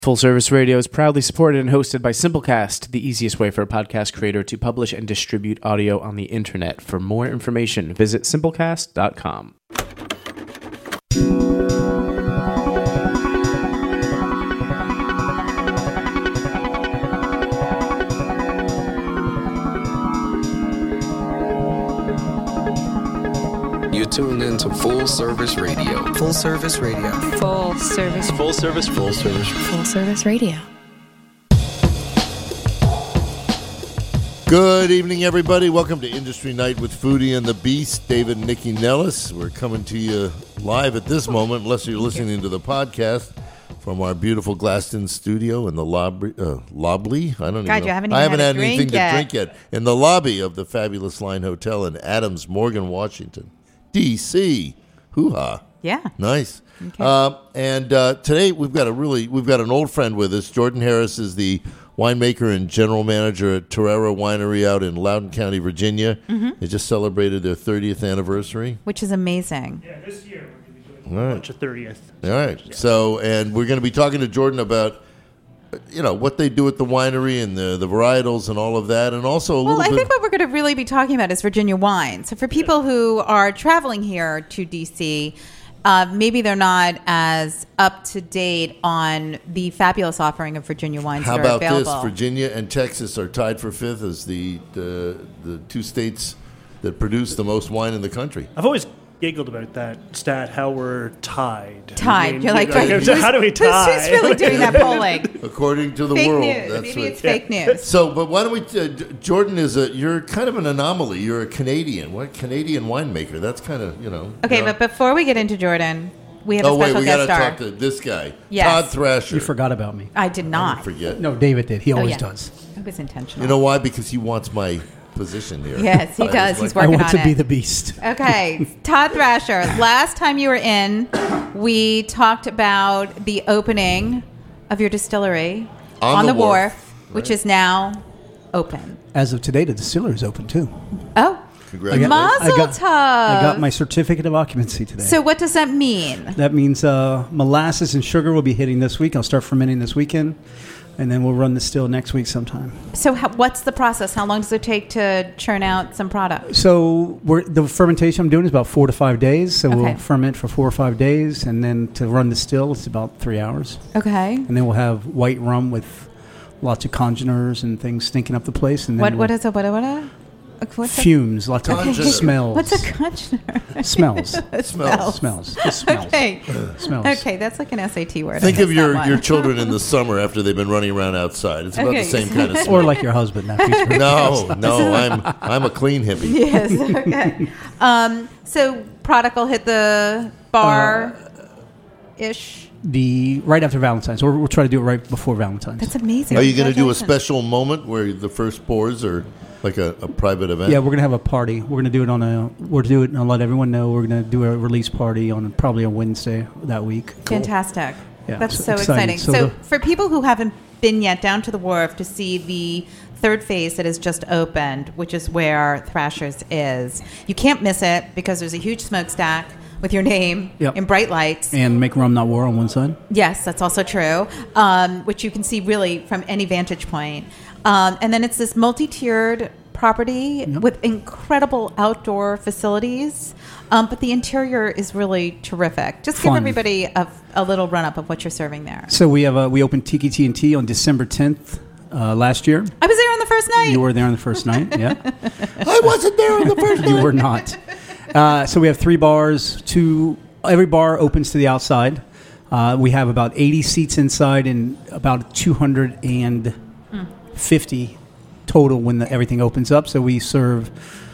Full Service Radio is proudly supported and hosted by Simplecast, the easiest way for a podcast creator to publish and distribute audio on the internet. For more information, visit simplecast.com. You tuned into Full Service Radio. Full Service Radio. Full Service. Full Service. Full Service. Full Service Radio. Good evening, everybody. Welcome to Industry Night with Foodie and the Beast, David and Nikki Nellis. We're coming to you live at this moment, unless you're listening to the podcast, from our beautiful Glasston studio in the lobby. I don't even know. I haven't had anything to drink yet. In the lobby of the Fabulous Line Hotel in Adams Morgan, Washington, D.C. Hoo-ha. Yeah. Nice. Okay. And today we've got an old friend with us. Jordan Harris is the winemaker and general manager at Torero Winery out in Loudoun County, Virginia. Mm-hmm. They just celebrated their 30th anniversary. Which is amazing. Yeah, this year we're going to be doing a bunch of 30th. All right. Yeah. So, and we're going to be talking to Jordan about, what they do at the winery and the varietals and all of that, and also a little bit. Well, I think what we're going to really be talking about is Virginia wine. So for people who are traveling here to D.C., maybe they're not as up to date on the fabulous offering of Virginia wines that are available. How about this? Virginia and Texas are tied for fifth as the two states that produce the most wine in the country. I've always giggled about that stat, how we're tied. Tied. You're like, how do we tie? Who's really doing that polling? According to the fake world. News. That's Maybe what, it's fake news. So, but why don't we, Jordan you're kind of an anomaly. You're a Canadian. What Canadian winemaker? That's kind of, Okay, but before we get into Jordan, we have a special guest star. We got to talk to this guy. Yes. Todd Thrasher. You forgot about me. I did not. I didn't forget. No, David did. He always does. It was intentional. You know why? Because he wants my position here. Yes, he does. He's working on it. I want to be the beast. Okay, Todd Thrasher. Last time you were in, we talked about the opening of your distillery on the wharf, which is now open. As of today, the distillery is open too. Oh, congratulations! Mazel tov! I got my certificate of occupancy today. So what does that mean? That means molasses and sugar will be hitting this week. I'll start fermenting this weekend. And then we'll run the still next week sometime. So what's the process? How long does it take to churn out some product? So the fermentation I'm doing is about 4 to 5 days. So we'll ferment for 4 or 5 days. And then to run the still, it's about 3 hours. Okay. And then we'll have white rum with lots of congeners and things stinking up the place. And then what is a what? Fumes, lots of smells. What's a congener? Smells. Smells. Just smells. Okay. Smells. Okay, that's like an SAT word. Think of your children in the summer after they've been running around outside. It's about the same kind of smell. Or like your husband. No, I'm a clean hippie. Yes, okay. So product will hit the bar-ish? Right after Valentine's. Or we'll try to do it right before Valentine's. That's amazing. Are you going to do a special moment where the first pours are like a private event? Yeah, we're going to have a party. We're going to do it and I'll let everyone know. We're going to do a release party on probably a Wednesday that week. Cool. Fantastic. Yeah, that's so exciting. So for people who haven't been yet down to the wharf to see the third phase that has just opened, which is where Thrasher's is, you can't miss it because there's a huge smokestack with your name in bright lights. And Make Rum Not War on one side. Yes, that's also true, which you can see really from any vantage point. And then it's this multi-tiered property with incredible outdoor facilities, but the interior is really terrific. Just give everybody a little run-up of what you're serving there. So we opened Tiki T&T on December 10th last year. I was there on the first night. You were there on the first night, yeah. I wasn't there on the first night. You were not. So we have 3 bars. Every bar opens to the outside. We have about 80 seats inside and about 250 total when everything opens up. So we serve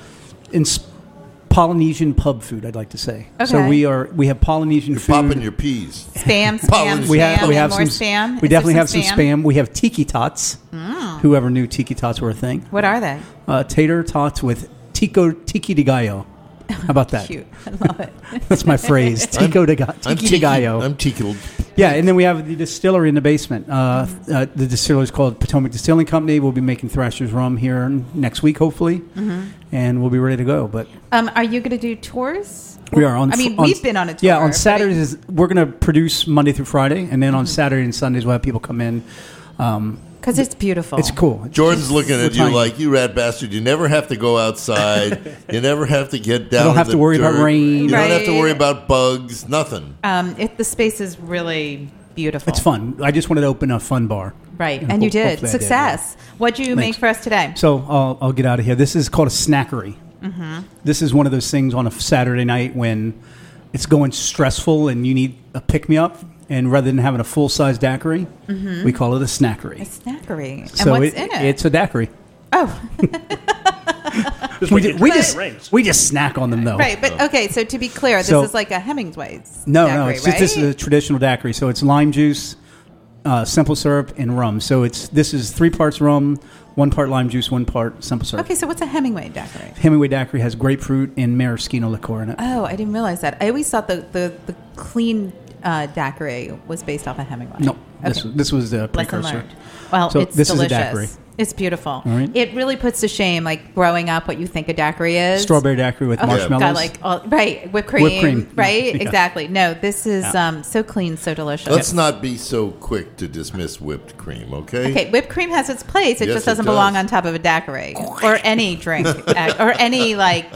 Polynesian pub food, I'd like to say. Okay. So we have Polynesian food. Popping your peas. Spam. We have more some spam. We definitely have some spam. We have tiki tots. Whoever knew tiki tots were a thing. What are they? Tater tots with tiki de gallo. How about that? Cute. I love it. That's my phrase. Tiki de gallo. I'm tickled. Yeah, and then we have the distillery in the basement. The distillery is called Potomac Distilling Company. We'll be making Thrasher's rum here next week, hopefully, and we'll be ready to go. But are you going to do tours We are on. I mean, on- we've been on a tour. Yeah, on but Saturdays we're going to produce Monday through Friday, and then on Saturday and Sundays we'll have people come in. because it's beautiful. It's cool. Jordan's looking at you tiny. like, you rat bastard. You never have to go outside. You never have to get down. don't in have the to worry about dirt. rain. You don't have to Right. worry about bugs. Nothing. The space is really beautiful. It's fun. I just wanted to open a fun bar. Right, And and you did. hopefully I did, Success. What'd you make Thanks. for us today? So I'll get out of here. This is called a snackery. This is one of those things on a Saturday night when it's going stressful and you need a pick-me-up. And rather than having a full-size daiquiri, we call it a snackery. A snackery. And So what's in it? It's a daiquiri. Oh, We just snack on them though. right. But okay, so to be clear, this So- is like a Hemingway's No, daiquiri, it's just, this is a traditional daiquiri. So it's lime juice, simple syrup, and rum. So this is 3 parts rum, 1 part lime juice, 1 part simple syrup. Okay, so what's a Hemingway daiquiri? Hemingway daiquiri has grapefruit and maraschino liqueur in it. Oh, I didn't realize that. I always thought the clean daiquiri was based off of Hemingway. No, Okay. this was the Lesson precursor. learned. Well, So it's this is a delicious. daiquiri. It's beautiful. All right. It really puts to shame, like growing up, what you think a daiquiri is. Strawberry daiquiri with Oh, marshmallows. God, like right, whipped cream, Whipped cream. right? Yeah. Exactly. No, this is so clean, so delicious. Let's not be so quick to dismiss whipped cream, okay? Okay, whipped cream has its place. It Yes, just doesn't it belong does. on top of a daiquiri or any drink or any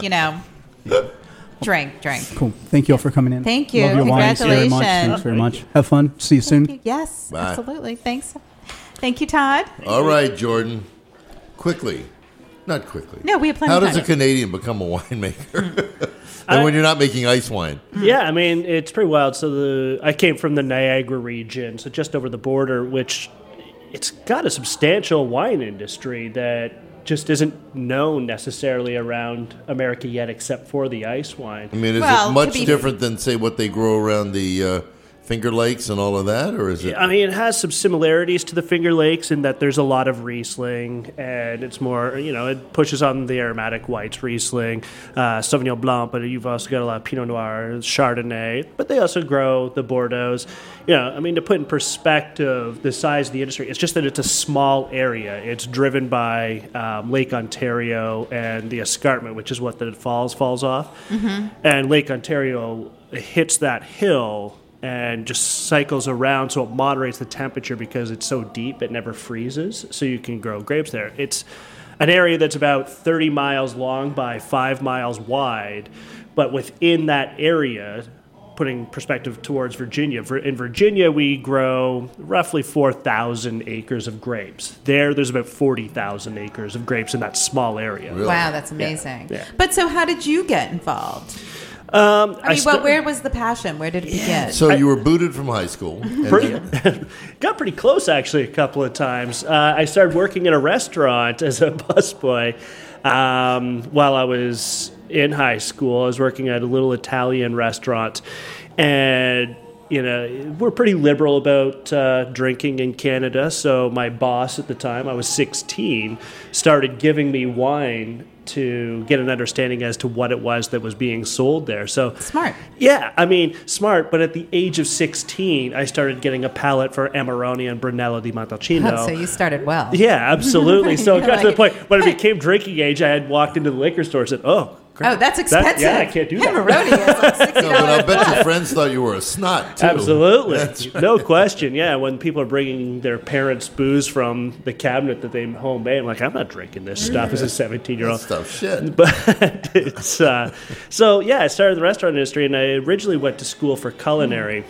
drink. Cool. Thank you all for coming in. Thank you. Love your wines very much. Congratulations. Thanks very much. Have fun. See you soon. Yes, Bye. absolutely. Thanks. Thank you, Todd. All right, Jordan. Quickly. Not quickly. No, we have plenty How of does a time. Canadian become a winemaker? And when you're not making ice wine. Yeah, I mean, it's pretty wild. So I came from the Niagara region, so just over the border, which it's got a substantial wine industry that just isn't known necessarily around America yet, except for the ice wine. I mean, is Well, it to much be- different than, say, what they grow around the Finger Lakes and all of that? Or is it... I mean, it has some similarities to the Finger Lakes in that there's a lot of Riesling, and it's more, it pushes on the aromatic whites, Riesling, Sauvignon Blanc, but you've also got a lot of Pinot Noir, Chardonnay, but they also grow the Bordeaux's. I mean, to put in perspective the size of the industry, it's just that it's a small area. It's driven by Lake Ontario and the escarpment, which is what the falls off. And Lake Ontario hits that hill and just cycles around, so it moderates the temperature because it's so deep it never freezes, so you can grow grapes there. It's an area that's about 30 miles long by 5 miles wide, but within that area, putting perspective towards Virginia, in Virginia we grow roughly 4,000 acres of grapes. There's about 40,000 acres of grapes in that small area. Really? Wow, that's amazing. Yeah. But so, how did you get involved? I Well, where was the passion? Where did it begin? So you were booted from high school. and then- got pretty close actually a couple of times. I started working in a restaurant as a busboy while I was in high school. I was working at a little Italian restaurant, and we're pretty liberal about drinking in Canada. So my boss at the time, I was 16, started giving me wine to get an understanding as to what it was that was being sold there. So Smart. Yeah, I mean, smart. But at the age of 16, I started getting a palate for Amarone and Brunello di Montalcino. Oh, so you started well. Yeah, absolutely. So it got to the Like- point when it became drinking age, I had walked into the liquor store and said, "Oh, crap. Oh, that's expensive. Yeah, I can't do that." Pepperoni is like $60. No, but I bet your friends thought you were a snot, too. Absolutely. That's No question. Yeah, when people are bringing their parents' booze from the cabinet that they homemade, I'm like, I'm not drinking this stuff as a 17-year-old. stuff. Shit. But it's I started the restaurant industry, and I originally went to school for culinary,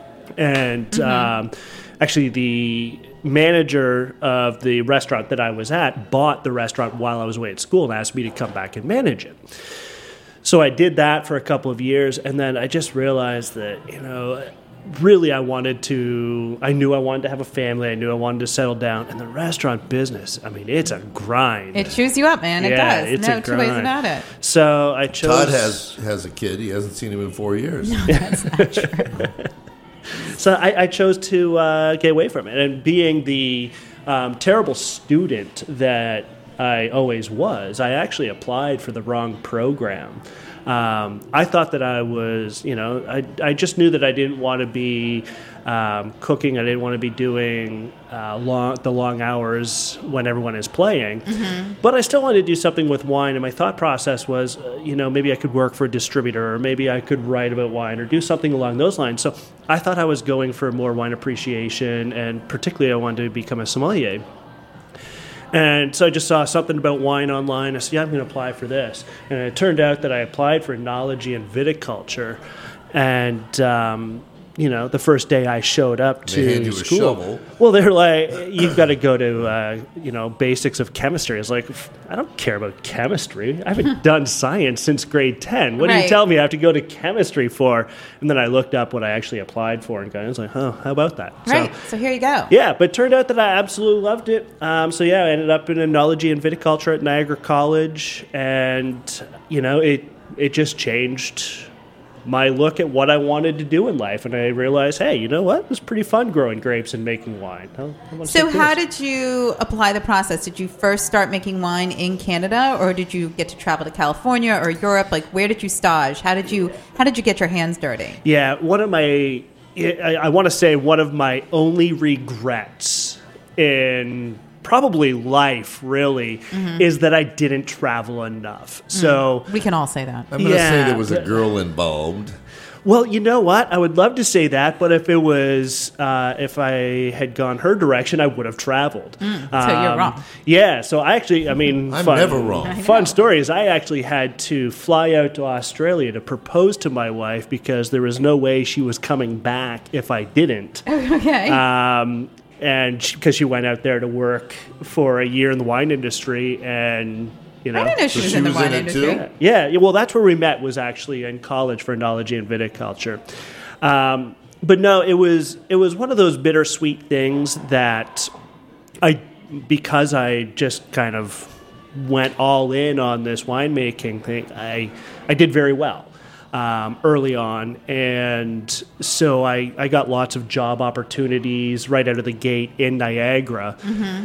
and actually the manager of the restaurant that I was at bought the restaurant while I was away at school and asked me to come back and manage it. So I did that for a couple of years, and then I just realized that, really I knew I wanted to have a family, I knew I wanted to settle down, and the restaurant business, I mean, it's a grind. It chews you up, man. It Yeah, does. it's No a two ways grind. about it. So I chose... Todd has a kid. He hasn't seen him in 4 years. That's not true. So I chose to get away from it. And being the terrible student that I always was, I actually applied for the wrong program. I thought that I was, I just knew that I didn't want to be cooking. I didn't want to be doing the long hours when everyone is playing. But I still wanted to do something with wine, and my thought process was, maybe I could work for a distributor, or maybe I could write about wine or do something along those lines. So I thought I was going for more wine appreciation, and particularly I wanted to become a sommelier. And so I just saw something about wine online. I said, I'm going to apply for this. And it turned out that I applied for enology and viticulture. And, the first day I showed up to They hand you school. a shovel. Well, they're like, you've got to go to, basics of chemistry. It's like, I don't care about chemistry. I haven't done science since grade 10. What do you Right. tell me I have to go to chemistry for? And then I looked up what I actually applied for, and I was like, how about that? Right. So here you go. Yeah, but it turned out that I absolutely loved it. I ended up in enology and viticulture at Niagara College, and it just changed my look at what I wanted to do in life, and I realized, hey, you know what? It was pretty fun growing grapes and making wine. I wanna So stick to how this. did you apply the process? Did you first start making wine in Canada, or did you get to travel to California or Europe? Like, where did you stage? How did you get your hands dirty? Yeah, I want to say one of my only regrets in probably life, really, is that I didn't travel enough. So We can all say that. I'm going to say Yeah. there was a girl involved. Well, you know what? I would love to say that, but if it was, if I had gone her direction, I would have traveled. So you're wrong. Yeah. So I'm never wrong. Fun story is I actually had to fly out to Australia to propose to my wife because there was no way she was coming back if I didn't. Okay. And because she went out there to work for a year in the wine industry, and I didn't know she So was she in the was wine in it industry. too? Yeah, well, that's where we met, was actually in college for enology and viticulture. But no, it was one of those bittersweet things that because I just kind of went all in on this winemaking thing, I did very well early on, and so I got lots of job opportunities right out of the gate in Niagara.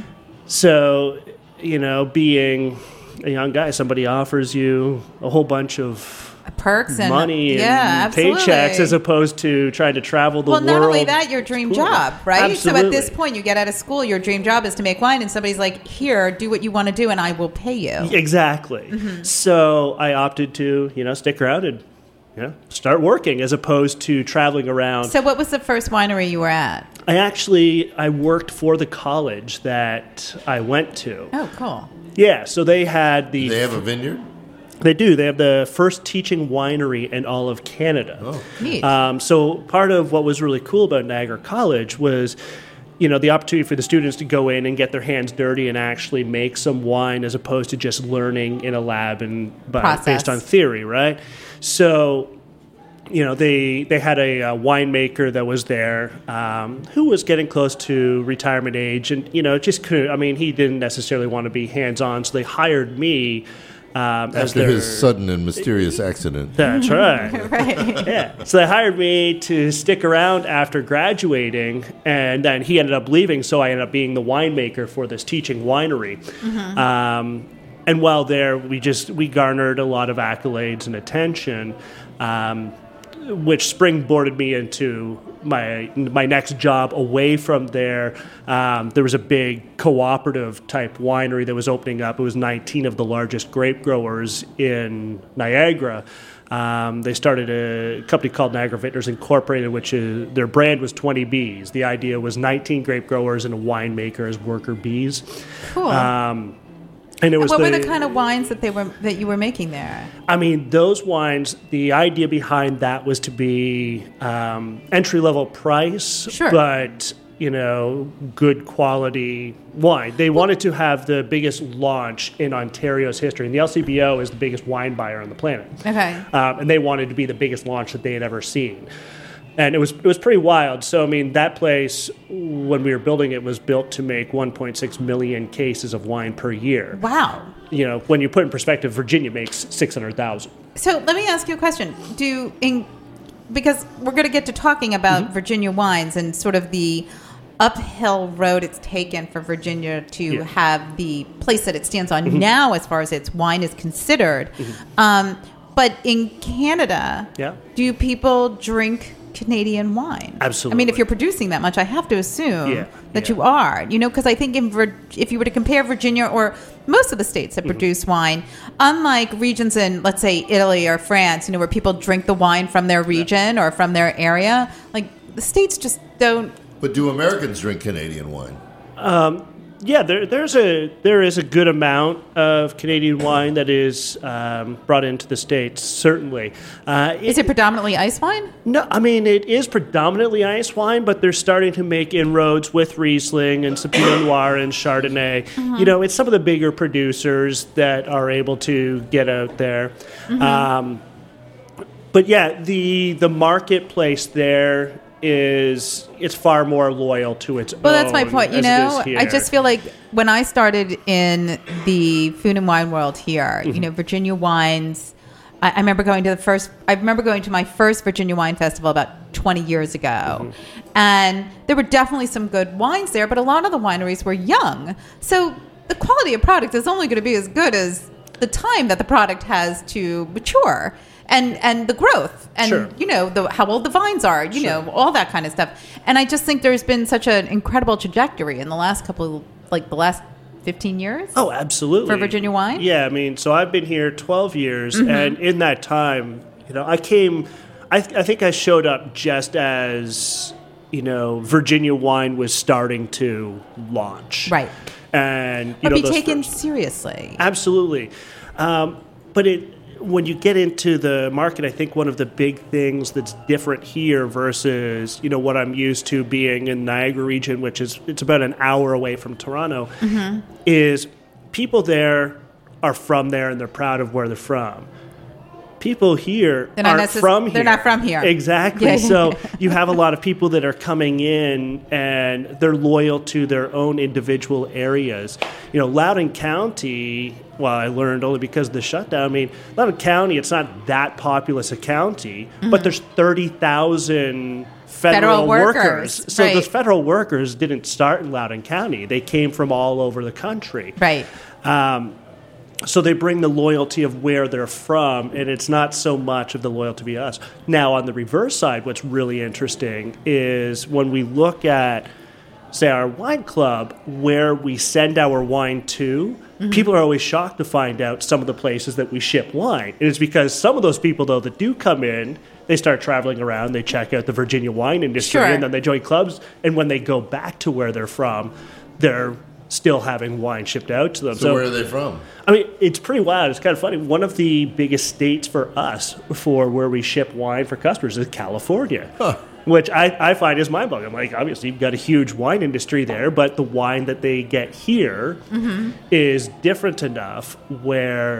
So, being a young guy, somebody offers you a whole bunch of Perks and money and absolutely. paychecks as opposed to trying to travel the world. Well, not only that, your dream Cool. job, right? Absolutely. So at this point, you get out of school, your dream job is to make wine, and somebody's like, here, do what you want to do, and I will pay you. Exactly. So I opted to, stick around and start working as opposed to traveling around. So what was the first winery you were at? I worked for the college that I went to. Oh, cool. Yeah, so they had Do they have a vineyard? They do. They have the first teaching winery in all of Canada. Oh. Neat. So part of what was really cool about Niagara College was, the opportunity for the students to go in and get their hands dirty and actually make some wine as opposed to just learning in a lab Process. based on theory, right? So, they had a winemaker that was there who was getting close to retirement age, and just couldn't. I mean, he didn't necessarily want to be hands-on, so they hired me as After their his sudden and mysterious accident. That's right. Right. Yeah. So they hired me to stick around after graduating, and then he ended up leaving, so I ended up being the winemaker for this teaching winery. And while there, we garnered a lot of accolades and attention, which springboarded me into my next job away from there. There was a big cooperative type winery that was opening up. It was 19 of the largest grape growers in Niagara. They started a company called Niagara Vintners Incorporated, which is, their brand was 20 bees. The idea was 19 grape growers and a winemaker as worker bees. Cool. And it was what were the kind of wines that you were making there? I mean, those wines, the idea behind that was to be entry-level price, Sure. but, good quality wine. They wanted to have the biggest launch in Ontario's history, and the LCBO is the biggest wine buyer on the planet. Okay. And they wanted to be the biggest launch that they had ever seen. And it was pretty wild. So, I mean, that place, when we were building it, was built to make 1.6 million cases of wine per year. Wow. When you put in perspective, Virginia makes 600,000. So let me ask you a question. Because we're going to get to talking about Virginia wines and sort of the uphill road it's taken for Virginia to have the place that it stands on now as far as its wine is considered. But in Canada, Yeah. do people drink Canadian wine? Absolutely. I mean, if you're producing that much, I have to assume that Yeah. you are. Because I think if you were to compare Virginia or most of the states that produce wine, unlike regions in, let's say, Italy or France, where people drink the wine from their region or from their area, like the states just don't. But do Americans drink Canadian wine? Yeah, there is a good amount of Canadian wine that is brought into the States, certainly. Is it predominantly ice wine? No, I mean, it is predominantly ice wine, but they're starting to make inroads with Riesling and some Pinot Noir and Chardonnay. It's some of the bigger producers that are able to get out there. But yeah, the marketplace there it's far more loyal to its own. Well, that's my point. as it is here. I just feel like when I started in the food and wine world here, Virginia wines. I remember going to my first Virginia Wine Festival about 20 years ago, and there were definitely some good wines there, but a lot of the wineries were young, so the quality of product is only going to be as good as the time that the product has to mature. And the growth, and Sure. how old the vines are, all that kind of stuff. And I just think there's been such an incredible trajectory in the last the last 15 years. Oh, absolutely. For Virginia wine? Yeah, I mean, so I've been here 12 years, and in that time, I think I showed up just as, Virginia wine was starting to launch. Right. And, But be those taken first- seriously. Absolutely. But when you get into the market, I think one of the big things that's different here versus, what I'm used to being in Niagara region, which it's about an hour away from Toronto, is people there are from there and they're proud of where they're from. People here aren't from here. They're not from here. Exactly. Yeah. So you have a lot of people that are coming in and they're loyal to their own individual areas. Loudoun County, well, I learned only because of the shutdown. I mean, Loudoun County, it's not that populous a county, but there's 30,000 federal workers. So right. those federal workers didn't start in Loudoun County. They came from all over the country. Right. So they bring the loyalty of where they're from, and it's not so much of the loyalty to us. Now, on the reverse side, what's really interesting is when we look at, say, our wine club, where we send our wine to, people are always shocked to find out some of the places that we ship wine. And it's because some of those people, though, that do come in, they start traveling around, they check out the Virginia wine industry, Sure. and then they join clubs. And when they go back to where they're from, they're still having wine shipped out to them. So where are they from? I mean, it's pretty wild. It's kind of funny. One of the biggest states for us for where we ship wine for customers is California, which I find is mind-blowing. I'm like, obviously, you've got a huge wine industry there, but the wine that they get here is different enough where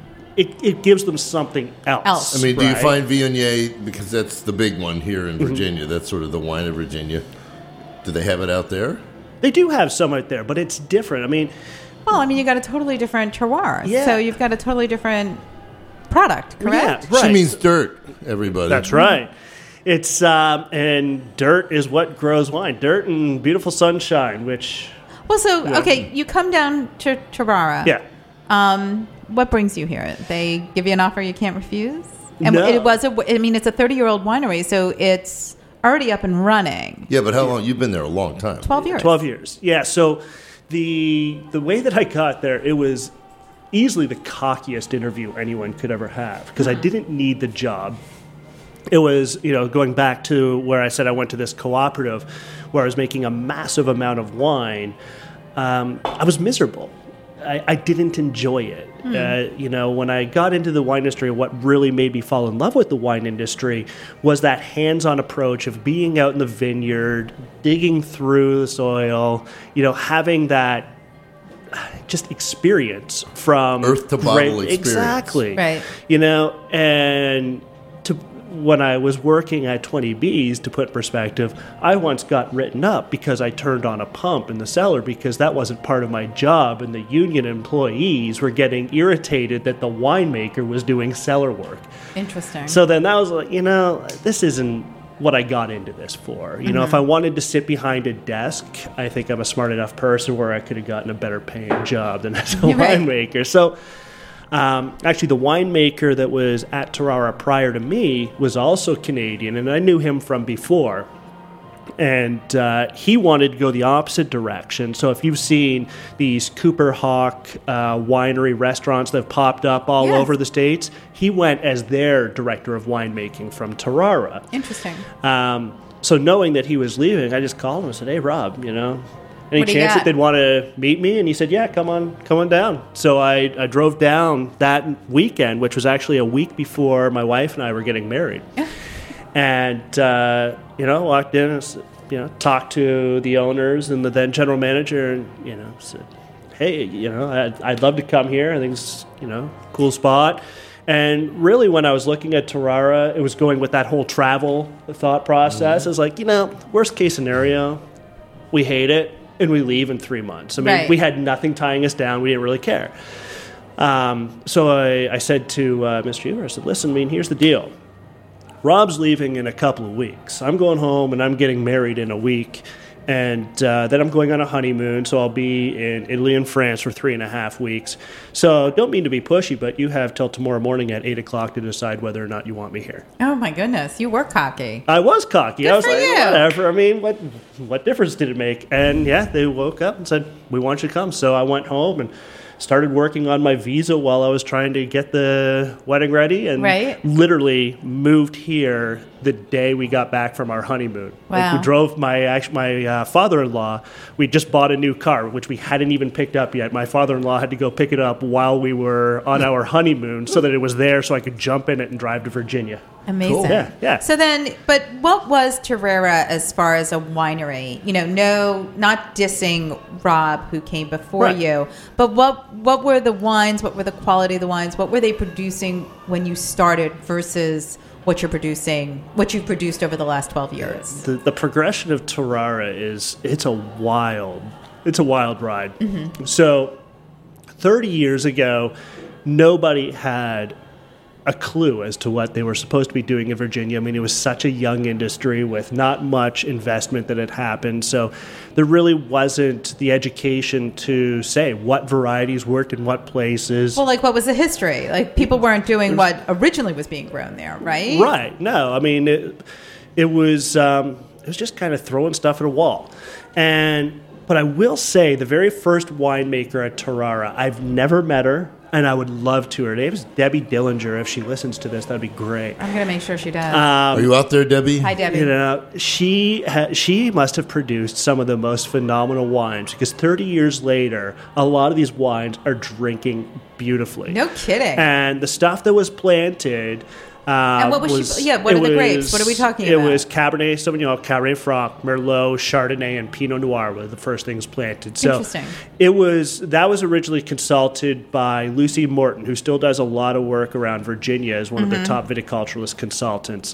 it gives them something else. I mean, do you right? find Viognier, because that's the big one here in Virginia, that's sort of the wine of Virginia, do they have it out there? They do have some out there, but it's different. I mean, You got a totally different terroir. Yeah. So you've got a totally different product, correct? Yeah, right. She means dirt, everybody. That's right. It's and dirt is what grows wine. Dirt and beautiful sunshine, which Well, so, okay, you come down to Tarara. yeah. What brings you here? They give you an offer you can't refuse? And No. it's a 30-year-old winery, so it's already up and running. Yeah, but how long? You've been there a long time. 12 years. 12 years. Yeah, so the way that I got there, it was easily the cockiest interview anyone could ever have because I didn't need the job. It was, going back to where I said I went to this cooperative where I was making a massive amount of wine. I was miserable. I didn't enjoy it. When I got into the wine industry, what really made me fall in love with the wine industry was that hands-on approach of being out in the vineyard, digging through the soil, having that just experience from Earth to bottle experience. Exactly. Right. And when I was working at 20 Bees, to put in perspective, I once got written up because I turned on a pump in the cellar because that wasn't part of my job, and the union employees were getting irritated that the winemaker was doing cellar work. Interesting. So then that was like, this isn't what I got into this for. If I wanted to sit behind a desk, I think I'm a smart enough person where I could have gotten a better paying job than as a Right. winemaker. So Actually, the winemaker that was at Tarara prior to me was also Canadian, and I knew him from before. And he wanted to go the opposite direction. So if you've seen these Cooper Hawk winery restaurants that have popped up all over the States, he went as their director of winemaking from Tarara. Interesting. So knowing that he was leaving, I just called him and said, "Hey, Rob, any What do you chance got? that they'd want to meet me?" And he said, "Yeah, come on down." So I drove down that weekend, which was actually a week before my wife and I were getting married. And, walked in and, talked to the owners and the then general manager and, said, "Hey, I'd love to come here. I think it's, cool spot." And really, when I was looking at Tarara, it was going with that whole travel thought process. I was like, worst case scenario, we hate it and we leave in 3 months. I mean, we had nothing tying us down. We didn't really care. So I said to Mr. Ewer, I said, "Listen, here's the deal. Rob's leaving in a couple of weeks. I'm going home and I'm getting married in a week. And then I'm going on a honeymoon, so I'll be in Italy and France for 3.5 weeks. So don't mean to be pushy, but you have till tomorrow morning at 8 o'clock to decide whether or not you want me here." Oh my goodness, you were cocky. I was cocky. Good I was for like, you. whatever. What difference did it make? And they woke up and said, "We want you to come." So I went home and started working on my visa while I was trying to get the wedding ready, and literally moved here the day we got back from our honeymoon. Wow. Like we drove my father-in-law. We just bought a new car, which we hadn't even picked up yet. My father-in-law had to go pick it up while we were on our honeymoon so that it was there so I could jump in it and drive to Virginia. Amazing. Cool. Yeah. So then, but what was Tarara as far as a winery? Not dissing Rob, who came before you, but what were the wines? What were the quality of the wines? What were they producing when you started versus what you've produced over the last 12 years? The progression of Tarara it's a wild ride. Mm-hmm. So 30 years ago, nobody had a clue as to what they were supposed to be doing in Virginia. It was such a young industry with not much investment that had happened. So there really wasn't the education to say what varieties worked in what places. Well, what was the history? People weren't doing what originally was being grown there, right? Right. No, it was just kind of throwing stuff at a wall. But I will say the very first winemaker at Tarara, I've never met her, and I would love to. Her name is Debbie Dillinger. If she listens to this, that'd be great. I'm going to make sure she does. Are you out there, Debbie? Hi, Debbie. She must have produced some of the most phenomenal wines, because 30 years later, a lot of these wines are drinking beautifully. No kidding. And the stuff that was planted... and what was she? Yeah, what are the grapes? What are we talking about? It was Cabernet Sauvignon, Cabernet Franc, Merlot, Chardonnay, and Pinot Noir were the first things planted. So interesting. That was originally consulted by Lucy Morton, who still does a lot of work around Virginia as one of the top viticulturalist consultants.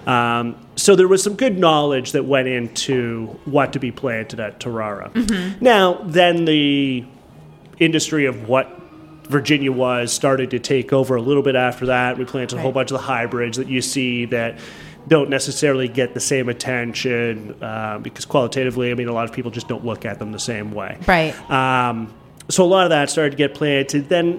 So there was some good knowledge that went into what to be planted at Tarara. Mm-hmm. Now, then the industry of what Virginia started to take over a little bit after that. We planted a whole bunch of the hybrids that you see that don't necessarily get the same attention because qualitatively, a lot of people just don't look at them the same way. Right. So a lot of that started to get planted. Then,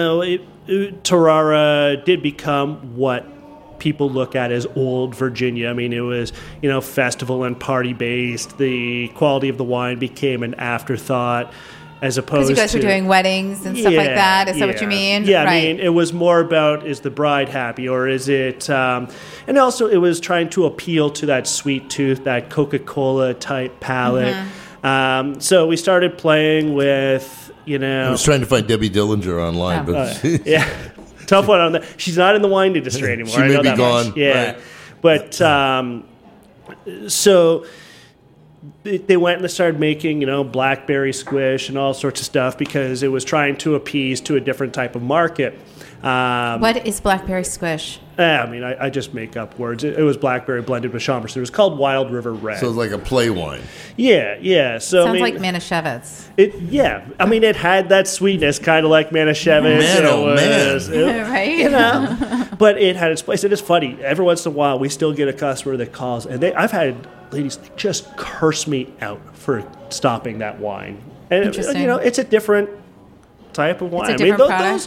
Tarara did become what people look at as old Virginia. It was, festival and party based. The quality of the wine became an afterthought. As opposed to... Because you guys were doing weddings and stuff like that. Is that what you mean? Yeah, right. It was more about, is the bride happy, or is it... and also, it was trying to appeal to that sweet tooth, that Coca-Cola type palate. Mm-hmm. So we started playing with, I was trying to find Debbie Dillinger online, but... yeah, tough one on that. She's not in the wine industry anymore. She may be gone. Much. Yeah. Right. But, so... They went and they started making, blackberry squish and all sorts of stuff because it was trying to appease to a different type of market. What is blackberry squish? I just make up words. It was blackberry blended with Chamberson. It was called Wild River Red. So it's like a play wine. Yeah. So sounds like Manischewitz. It had that sweetness, kind of like Manischewitz. Man. Right? But it had its place. It is funny. Every once in a while, we still get a customer that calls, and I've had ladies just curse me out for stopping that wine. And interesting. It's a different type of wine. It's a different product.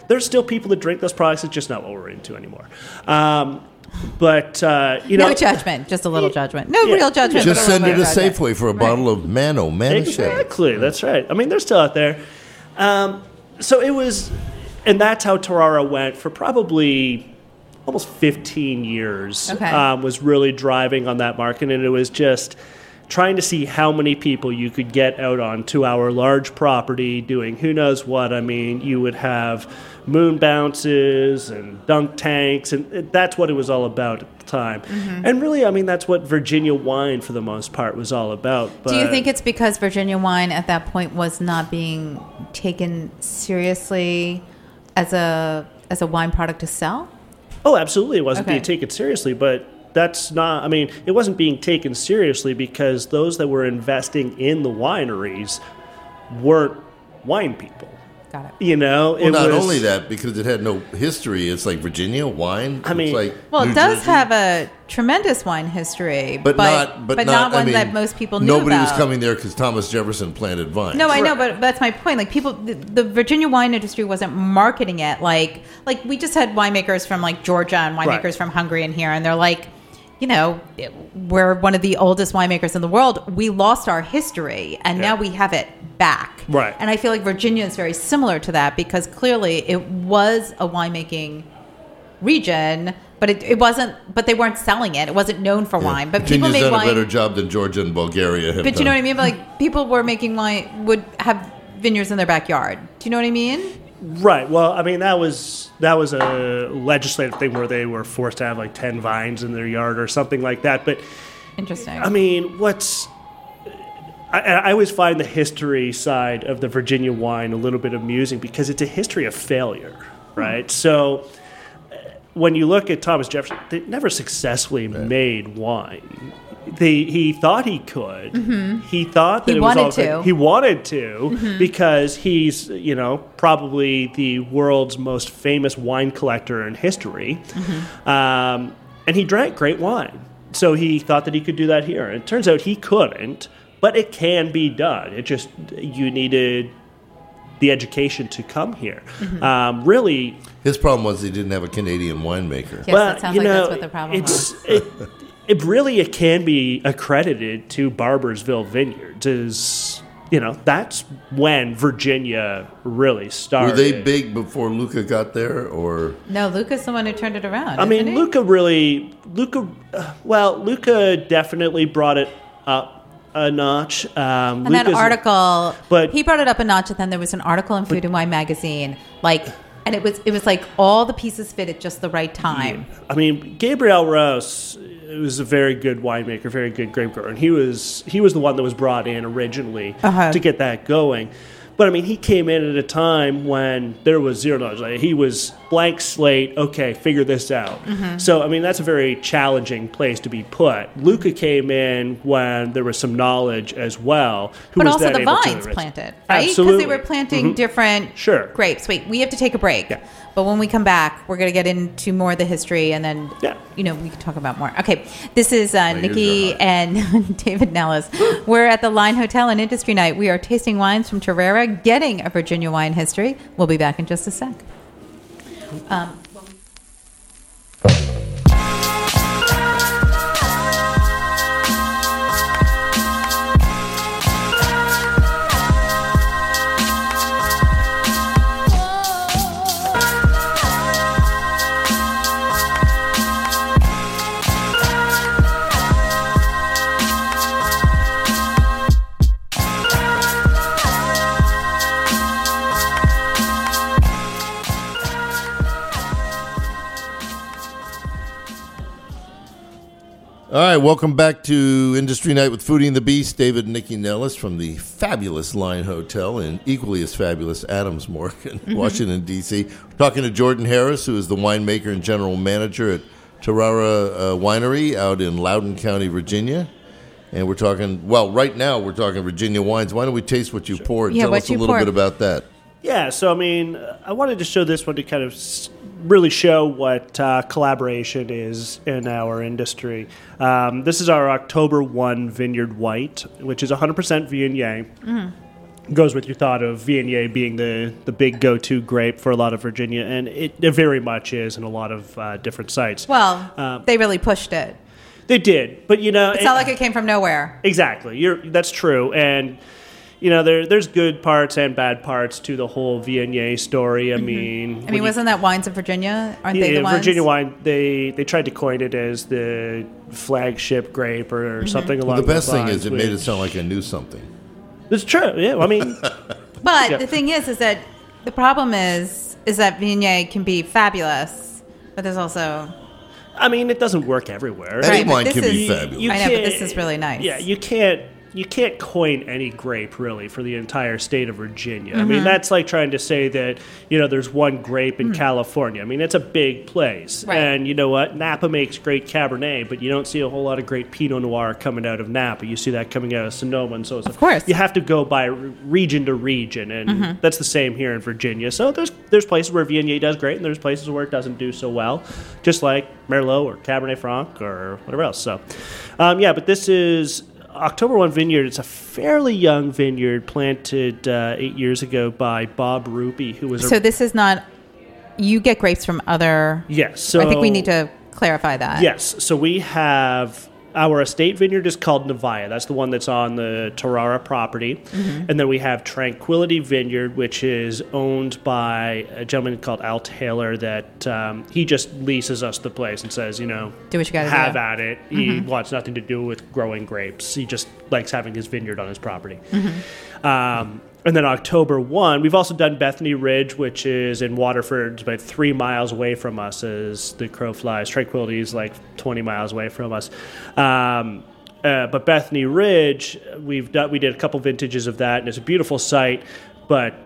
there's still people that drink those products. It's just not what we're into anymore. But no judgment, just a little judgment. No real judgment. Just but a send little it to bit of judgment. Safeway for a bottle of Manischewitz. Exactly, that's right. I mean, they're still out there. So it was, and that's how Tarara went for probably almost 15 years. Okay. Was really driving on that market, and it was just trying to see how many people you could get out onto our large property doing who knows what. I mean, you would have moon bounces and dunk tanks, and that's what it was all about at the time. Mm-hmm. And really, I mean, that's what Virginia wine, for the most part, was all about. But Do you think it's because Virginia wine at that point was not being taken seriously as a wine product to sell? Oh, absolutely. It wasn't Okay. being taken seriously, but that's not, I mean, it wasn't being taken seriously because those that were investing in the wineries weren't wine people. Got it. You know? Well, not only that, because it had no history. It's like Virginia wine. I mean- it's like Well, New it does Jersey. have a tremendous wine history, but not one I mean, that most people knew Nobody about. was coming there because Thomas Jefferson planted vines. No, I know, but that's my point. Like people, the Virginia wine industry wasn't marketing it like we just had winemakers from like Georgia and winemakers Right. from Hungary and here, and they're like, you know, we're one of the oldest winemakers in the world. We lost our history, and now we have it back. Right. And I feel like Virginia is very similar to that because clearly it was a winemaking region, but it wasn't. But they weren't selling it. It wasn't known for wine. But Virginia's people made done wine. a better job than Georgia and Bulgaria have But done. you know what I mean? But like people were making wine, would have vineyards in their backyard. Do you know what I mean? Right. Well, I mean, that was a legislative thing where they were forced to have like 10 vines in their yard or something like that. But Interesting. I mean, I always find the history side of the Virginia wine a little bit amusing because it's a history of failure, right? So when you look at Thomas Jefferson, they never successfully made wine. He thought he could. Mm-hmm. He thought that He it was wanted all to. good. He wanted to because he's, you know, probably the world's most famous wine collector in history. And he drank great wine. So he thought that he could do that here. And it turns out he couldn't, but it can be done. It just, you needed the education to come here. Really, His problem was he didn't have a Canadian winemaker. Yes, that sounds like that's what the problem was. It can be accredited to Barboursville Vineyards. Is, you know, that's when Virginia really started. Were they big before Luca got there, or No, Luca's the one who turned it around. I mean, isn't he? Luca definitely brought it up a notch. And that article, but- he brought it up a notch, and then there was an article in Food and Wine magazine, and it was like all the pieces fit at just the right time. I mean, Gabriel Rose was a very good winemaker, very good grape grower, and he was the one that was brought in originally to get that going. But I mean, he came in at a time when there was zero knowledge. Like, he was blank slate. Okay, figure this out. So I mean, that's a very challenging place to be put. Luca came in when there was some knowledge as well. Who But was also then the able to vines enrich- planted, right? Because Absolutely. they were planting different Sure. grapes. Wait, we have to take a break. Yeah. But when we come back, we're going to get into more of the history, and then, Yeah. we can talk about more. Okay, this is Nikki ears are hot. and David Nellis. We're at the Line Hotel and Industry Night. We are tasting wines from Tarara, getting a Virginia wine history. We'll be back in just a sec. All right, welcome back to Industry Night with Foodie and the Beast. David and Nikki Nellis from the fabulous Line Hotel in equally as fabulous Adams Morgan, Washington, D.C. We're talking to Jordan Harris, who is the winemaker and general manager at Tarara Winery out in Loudoun County, Virginia. And we're talking, right now we're talking Virginia wines. Why don't we taste what you poured? Yeah, Tell what us a you little poured. bit about that. Yeah, so I mean, I wanted to show this one to kind of really show what collaboration is in our industry. This is our October 1 Vineyard White, which is 100% Viognier. goes with your thought of Viognier being the big go-to grape for a lot of Virginia, and it very much is in a lot of different sites. Well, they really pushed it. They did, but it's not like it came from nowhere. Exactly, that's true, and there's good parts and bad parts to the whole Viognier story. I mean, wasn't that Wines of Virginia? Aren't they the ones? Virginia wine. They tried to coin it as the flagship grape or something along. The best those lines, thing is it made it sound like I knew something. It's true. Yeah, I mean, but the thing is that the problem is that Viognier can be fabulous, but there's also. I mean, it doesn't work everywhere. Any wine can be fabulous. I know, but this is really nice. Yeah, you can't coin any grape really for the entire state of Virginia. I mean, that's like trying to say that, there's one grape in California. I mean, it's a big place. Right. And you know what? Napa makes great Cabernet, but you don't see a whole lot of great Pinot Noir coming out of Napa. You see that coming out of Sonoma and so on. Of course. You have to go by region to region, and that's the same here in Virginia. So there's places where Viognier does great, and there's places where it doesn't do so well, just like Merlot or Cabernet Franc or whatever else. So, but this is October One Vineyard. It's a fairly young vineyard planted 8 years ago by Bob Rupi, who was So this is not. You get grapes from other. Yes. So I think we need to clarify that. Yes. So we have. Our estate vineyard is called Nevia. That's the one that's on the Tarara property. And then we have Tranquility Vineyard, which is owned by a gentleman called Al Taylor that he just leases us the place and says, do what you got to have do. at it. He wants nothing to do with growing grapes. He just likes having his vineyard on his property. And then October 1, we've also done Bethany Ridge, which is in Waterford. It's about 3 miles away from us as the crow flies. Tranquility is like 20 miles away from us. But Bethany Ridge, we did a couple vintages of that, and it's a beautiful site. But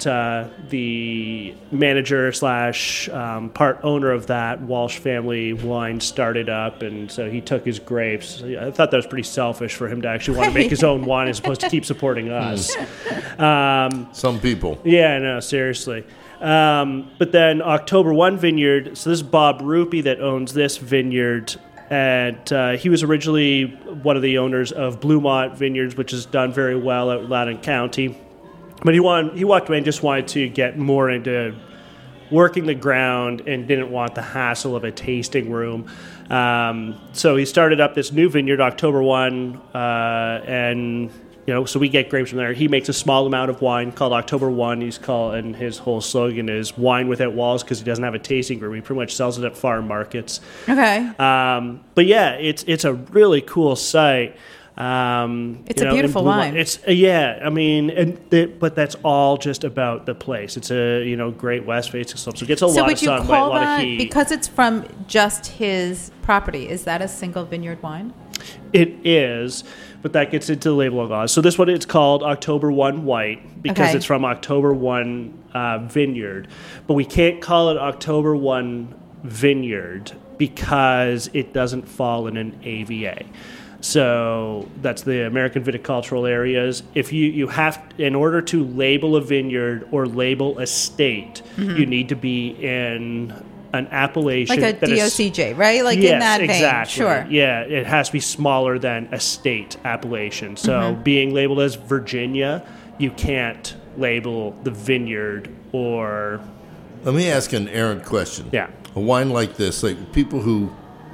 the manager / part owner of that, Walsh Family Wine, started up, and so he took his grapes. I thought that was pretty selfish for him to actually want to make his own wine as opposed to keep supporting us. Some people. Yeah, no, seriously. But then October One Vineyard, so this is Bob Rupi that owns this vineyard, and he was originally one of the owners of Bluemont Vineyards, which has done very well at Loudoun County. But he walked away and just wanted to get more into working the ground and didn't want the hassle of a tasting room. So he started up this new vineyard, October 1, and so we get grapes from there. He makes a small amount of wine called October 1. And his whole slogan is "Wine Without Walls" because he doesn't have a tasting room. He pretty much sells it at farm markets. Okay. But yeah, it's a really cool site. It's a beautiful wine. It's I mean, but that's all just about the place. It's a great west facing slope, so it gets a lot of sunlight, a lot of heat. Because it's from just his property? Is that a single vineyard wine? It is, but that gets into the labeling laws. So this one, it's called October 1 White because it's from October 1 Vineyard, but we can't call it October 1 Vineyard because it doesn't fall in an AVA. So that's the American Viticultural Areas. If you have, in order to label a vineyard or label a state, you need to be in an appellation. Like a DOCJ, right? Like yes, in that vein. Exactly. Sure. Yeah, it has to be smaller than a state appellation. So being labeled as Virginia, you can't label the vineyard or... Let me ask an errant question. Yeah. A wine like this, like people who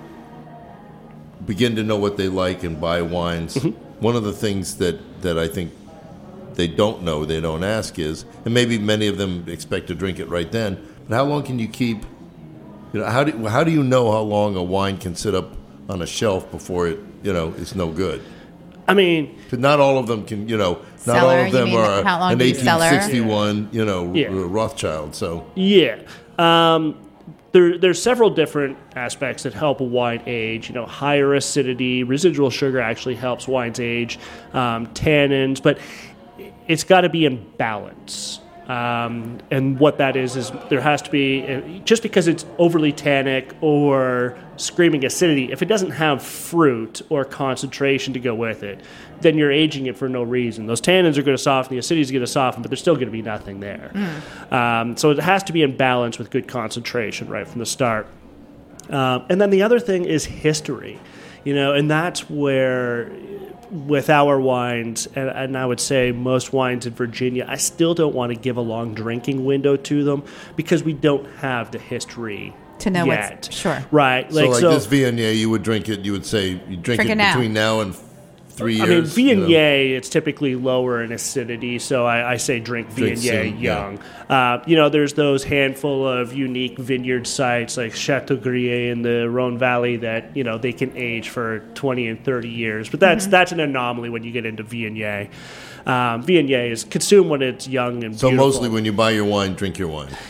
begin to know what they like and buy wines, one of the things that I think they don't know, they don't ask is, and maybe many of them expect to drink it right then, but how long can you keep, how do you know how long a wine can sit up on a shelf before it, is no good? I mean... Because not all of them can, not cellar, all of them are an 1861, Rothschild, so... Yeah. There's several different aspects that help a wine age. Higher acidity, residual sugar actually helps wines age, tannins, but it's got to be in balance. And what that is there has to be, just because it's overly tannic or screaming acidity, if it doesn't have fruit or concentration to go with it, then you're aging it for no reason. Those tannins are going to soften, the acidity is going to soften, but there's still going to be nothing there. So it has to be in balance with good concentration right from the start. And then the other thing is history, and that's where with our wines, and I would say most wines in Virginia, I still don't want to give a long drinking window to them because we don't have the history To know yet. what's sure. Right. So this Viognier, you would drink it. You would say you drink it now. between now and 3 I mean, years. you know. Viognier, it's typically lower in acidity, so I say drink Drink Viognier soon, young. There's those handful of unique vineyard sites like Chateau Grillé in the Rhone Valley that, they can age for 20 and 30 years. But that's an anomaly when you get into Viognier. Viognier is consumed when it's young and So beautiful. mostly when you buy your wine, drink your wine.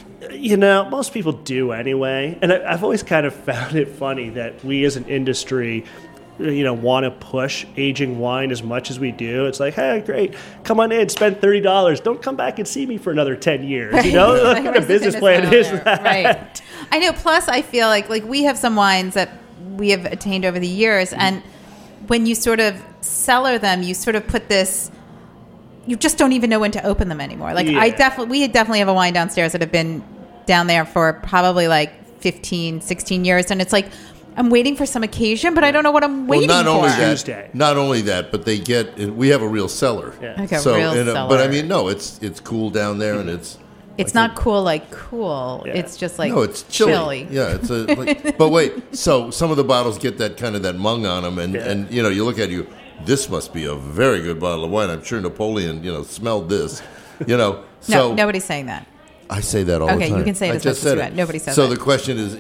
Most people do anyway. And I've always kind of found it funny that we as an industry, want to push aging wine as much as we do. It's like, hey, great, come on in, spend $30. Don't come back and see me for another 10 years. What kind of business plan is that? Right. I know. Plus, I feel like we have some wines that we have attained over the years, and when you sort of cellar them, you sort of put this. You just don't even know when to open them anymore. We definitely have a wine downstairs that have been down there for probably 15, 16 years, and it's like, I'm waiting for some occasion, but I don't know what I'm waiting not for. only Tuesday. not only that, but we have a real cellar. Yeah. Like a So, real but I cellar. mean, no, it's cool down there, and it's It's not cool like cool. Yeah. It's just like no, it's chilly. Yeah, it's but wait, so some of the bottles get that kind of that mung on them, and you look at this must be a very good bottle of wine. I'm sure Napoleon, smelled this, No, So nobody's saying that. I say that all the time. Okay, you can say it I as just much as said you it. want. Nobody says So that. the question is,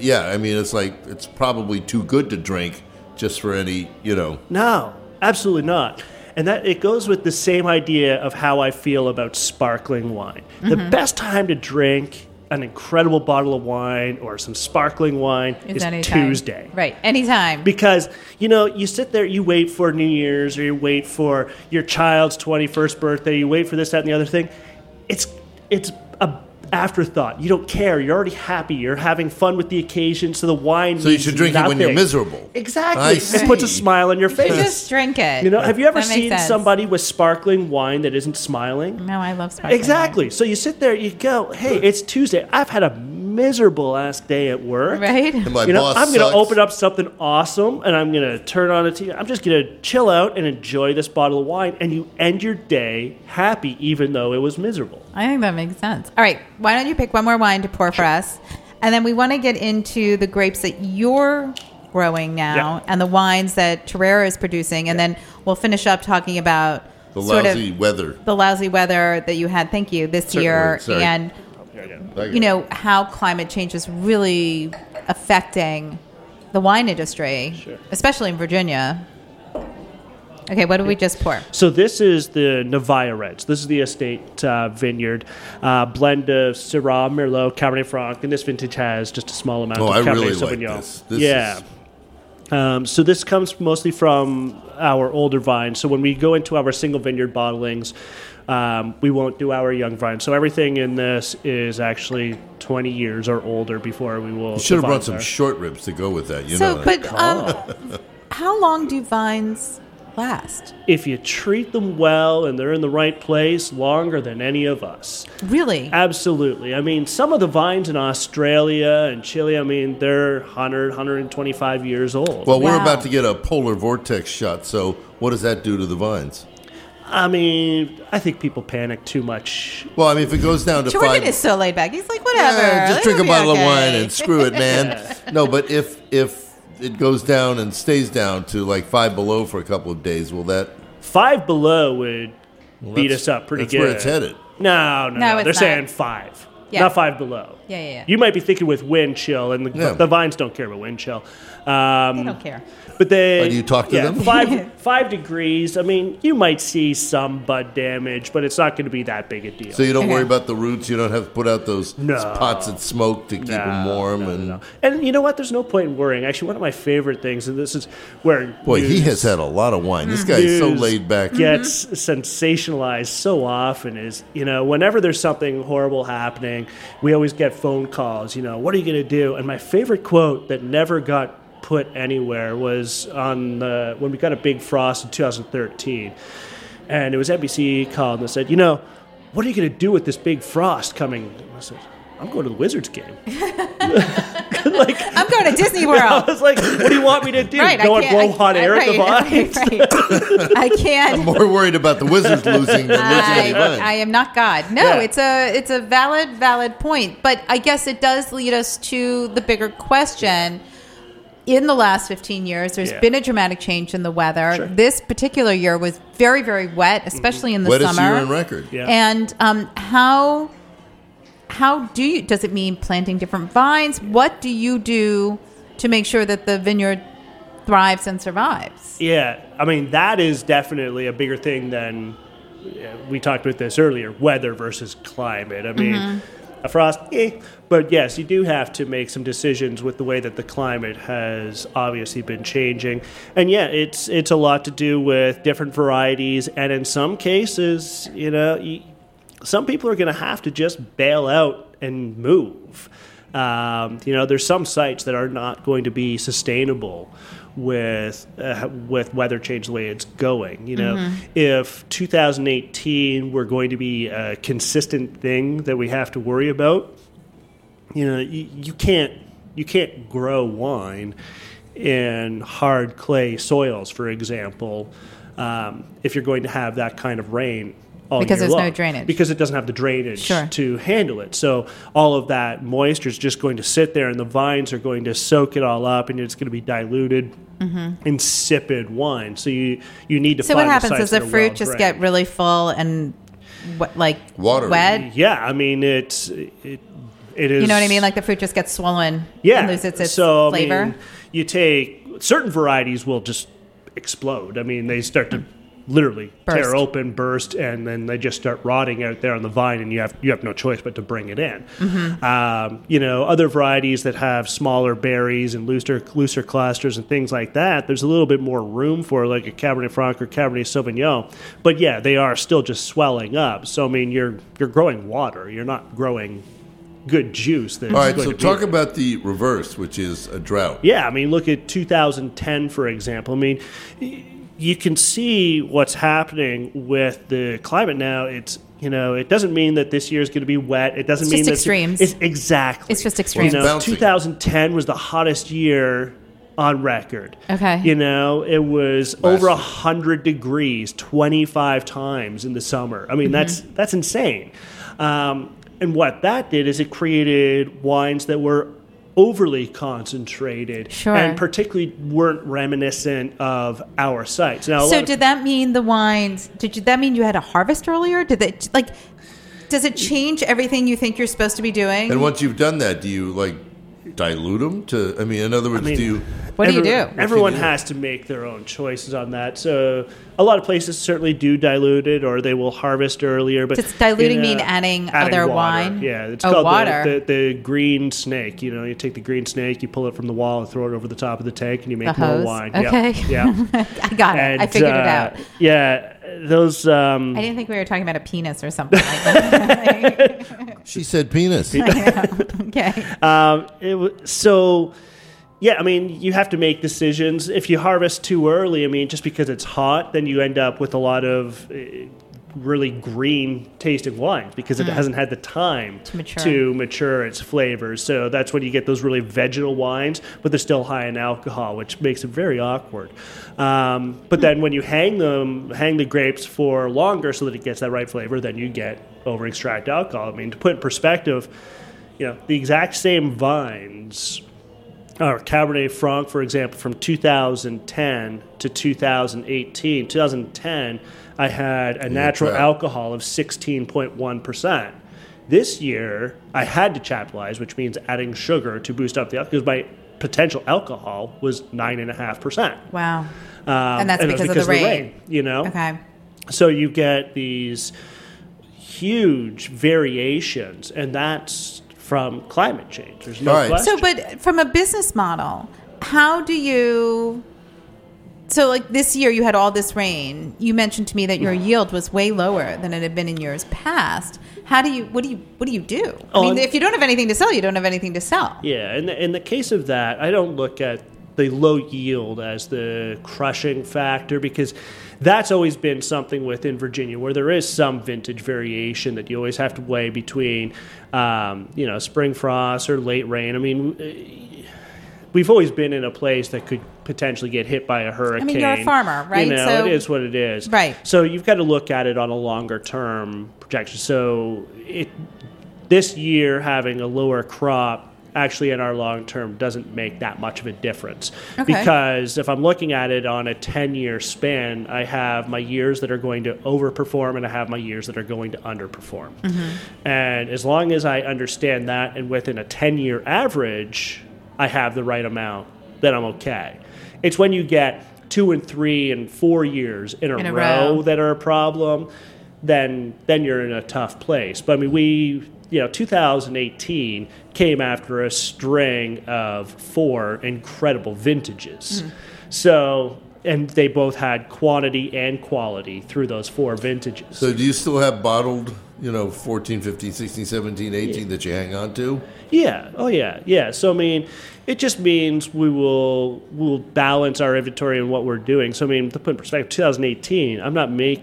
it's probably too good to drink just for any, No, absolutely not. And that it goes with the same idea of how I feel about sparkling wine. The best time to drink an incredible bottle of wine or some sparkling wine is anytime. Tuesday. Right, anytime. Because, you sit there, you wait for New Year's or you wait for your child's 21st birthday, you wait for this, that, and the other thing. It's a afterthought. You don't care. You're already happy. You're having fun with the occasion, so the wine So you should drink it when you're miserable. Exactly. I It see. puts a smile on your face. Just drink it. Have you ever That makes seen sense. somebody with sparkling wine that isn't smiling? No, I love sparkling Exactly. wine. So you sit there, you go, hey, it's Tuesday. I've had a miserable ass day at work. Right? And my boss I'm going sucks. to open up something awesome and I'm going to turn on a TV. I'm just going to chill out and enjoy this bottle of wine. And you end your day happy, even though it was miserable. I think that makes sense. All right, why don't you pick one more wine to pour for us? And then we want to get into the grapes that you're growing now and the wines that Terrera is producing. And then we'll finish up talking about The sort lousy of weather. the lousy weather that you had, thank you, this year. Sorry. And, how climate change is really affecting the wine industry, especially in Virginia. Okay, what did we just pour? So this is the Novaya Reds. This is the estate vineyard blend of Syrah, Merlot, Cabernet Franc, and this vintage has just a small amount of I Cabernet really like Sauvignon. this. This Yeah. So this comes mostly from our older vines. So when we go into our single vineyard bottlings, we won't do our young vines. So everything in this is actually 20 years or older before we will. You should have the brought vines some are. short ribs to go with that. You So, know that. but how long do vines last? If you treat them well and they're in the right place, longer than any of us. Really? Absolutely. I mean, some of the vines in Australia and Chile, they're 100, 125 years old. Well, we're Wow. about to get a polar vortex shot, so what does that do to the vines? I think people panic too much. Well, if it goes down to Jordan 5... is so laid back. He's like, whatever. just drink a it'll be bottle okay. of wine and screw it, man. No, but if it goes down and stays down to 5 below for a couple of days, will that... 5 below would beat that's- us up pretty that's good. where it's headed. No. No, They're it's not. saying 5. Yeah. Not 5 below. Yeah. You might be thinking with wind chill, and the vines don't care about wind chill. They don't care. But they. Oh, do you talk to them? 5 degrees. You might see some bud damage, but it's not going to be that big a deal. So you don't worry about the roots. You don't have to put out those No. pots of smoke to keep them warm. No. And you know what? There's no point in worrying. Actually, one of my favorite things, and this is where Boy, he news has had a lot of wine. This guy is so news laid back. Gets sensationalized so often. Is whenever there's something horrible happening, we always get phone calls. What are you going to do? And my favorite quote that never got put anywhere was on when we got a big frost in 2013, and it was NBC called and they said, what are you going to do with this big frost coming? And I said, I'm going to the Wizards game. I'm going to Disney World. I was like, what do you want me to do? Right, Go and blow hot air at the vines? Right. I can't. I'm more worried about the Wizards losing than losing any vines. I am not God. No, Yeah. it's a valid point. But I guess it does lead us to the bigger question. In the last 15 years, there's been a dramatic change in the weather. Sure. This particular year was very, very wet, especially in the Wettest summer. year on record. Yeah. And how does it mean planting different vines? What do you do to make sure that the vineyard thrives and survives? Yeah, I mean, that is definitely a bigger thing than we talked about this earlier, weather versus climate. I mean, a frost, but yes, you do have to make some decisions with the way that the climate has obviously been changing. And yeah, it's a lot to do with different varieties, and in some cases, some people are going to have to just bail out and move. There's some sites that are not going to be sustainable with weather change the way it's going. If 2018 were going to be a consistent thing that we have to worry about, you can't grow wine in hard clay soils, for example, if you're going to have that kind of rain. Because there's no drainage. Because it doesn't have the drainage to handle it. So all of that moisture is just going to sit there, and the vines are going to soak it all up, and it's going to be diluted, insipid wine. So you need to So find what happens? the Does sites the that are fruit just get well-drained. really full and Watery. wet? Yeah, I mean, it is... You know what I mean? Like the fruit just gets swollen Yeah. and loses its so, flavor? I mean, you take... Certain varieties will just explode. I mean, they start to literally tear open, burst, and then they just start rotting out there on the vine, and you have no choice but to bring it in. Other varieties that have smaller berries and looser clusters and things like that, there's a little bit more room for, like a Cabernet Franc or Cabernet Sauvignon. But yeah, they are still just swelling up. So I mean, you're growing water. You're not growing good juice. All right, so talk about the reverse, which is a drought. Yeah, I mean, look at 2010, for example. I mean, you can see what's happening with the climate now. It's, it doesn't mean that this year is going to be wet. It doesn't mean just that extremes. It's exactly. It's just extremes. Well, it's bouncing. 2010 was the hottest year on record. Okay. It was over 100 degrees 25 times in the summer. I mean, that's insane. And what that did is it created wines that were overly concentrated and particularly weren't reminiscent of our sites. Now, did that mean the wines? Did that mean you had to harvest earlier? Does it change everything you think you're supposed to be doing? And once you've done that, do you dilute them? In other words, do you? What do you do? Everyone has to make their own choices on that. So a lot of places certainly do dilute it, or they will harvest earlier. But does diluting mean adding other water. wine? Yeah, it's called water. The green snake. You take the green snake, you pull it from the wall, and throw it over the top of the tank, and you make The more hose? wine. Okay. Yeah. I got it. And, I figured it out. Yeah, those. I didn't think we were talking about a penis or something like that. She said penis. Okay. Yeah, I mean, you have to make decisions. If you harvest too early, I mean, just because it's hot, then you end up with a lot of really green tasting wines because it hasn't had the time to mature its flavors. So that's when you get those really vegetal wines, but they're still high in alcohol, which makes it very awkward. But then when you hang the grapes for longer so that it gets that right flavor, then you get over-extract alcohol. I mean, to put in perspective, the exact same vines... Or Cabernet Franc, for example, from 2010 to 2018. 2010, I had a natural alcohol of 16.1%. This year, I had to chaptalize, which means adding sugar to boost up the alcohol, because my potential alcohol was 9.5%. Wow. And that's because of the rain. Okay. So you get these huge variations, and that's from climate change. There's no question. So, but from a business model, how do you... So, this year you had all this rain. You mentioned to me that your yield was way lower than it had been in years past. What do you do? I mean, if you don't have anything to sell, you don't have anything to sell. Yeah, in the case of that, I don't look at the low yield as the crushing factor, because that's always been something within Virginia where there is some vintage variation that you always have to weigh between, spring frost or late rain. I mean, we've always been in a place that could potentially get hit by a hurricane. I mean, you're a farmer, right? So, it is what it is. Right. So you've got to look at it on a longer term projection. So this year having a lower crop actually in our long term doesn't make that much of a difference. Okay. Because if I'm looking at it on a 10-year span, I have my years that are going to overperform and I have my years that are going to underperform. And as long as I understand that and within a 10-year average, I have the right amount, then I'm okay. It's when you get 2 and 3 and 4 years in a row that are a problem, then you're in a tough place. But I mean, 2018 came after a string of 4 incredible vintages. So, and they both had quantity and quality through those 4 vintages. So do you still have bottled, 14, 15, 16, 17, 18 that you hang on to? Yeah. Oh, yeah. Yeah. So, I mean, it just means we'll balance our inventory and what we're doing. So, I mean, to put in perspective, 2018, I'm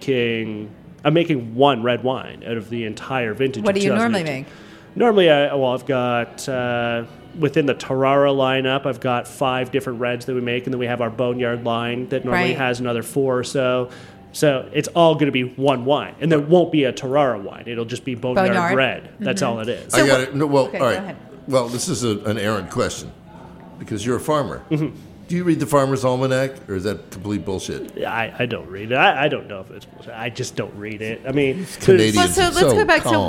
making one red wine out of the entire vintage. What do you normally 2018. make? Normally, I've got, within the Tarara lineup, I've got 5 different reds that we make, and then we have our Boneyard line that normally has another 4 or so. So it's all going to be one wine, and there won't be a Tarara wine. It'll just be Boneyard red. That's all it is. I got it. No, well, Okay, all go right. ahead. Well, this is an errant question because you're a farmer. Do you read the Farmer's Almanac, or is that complete bullshit? I don't read it. I don't know if it's bullshit. I just don't read it. I mean, Canadian. Well, so let's So go back. calm.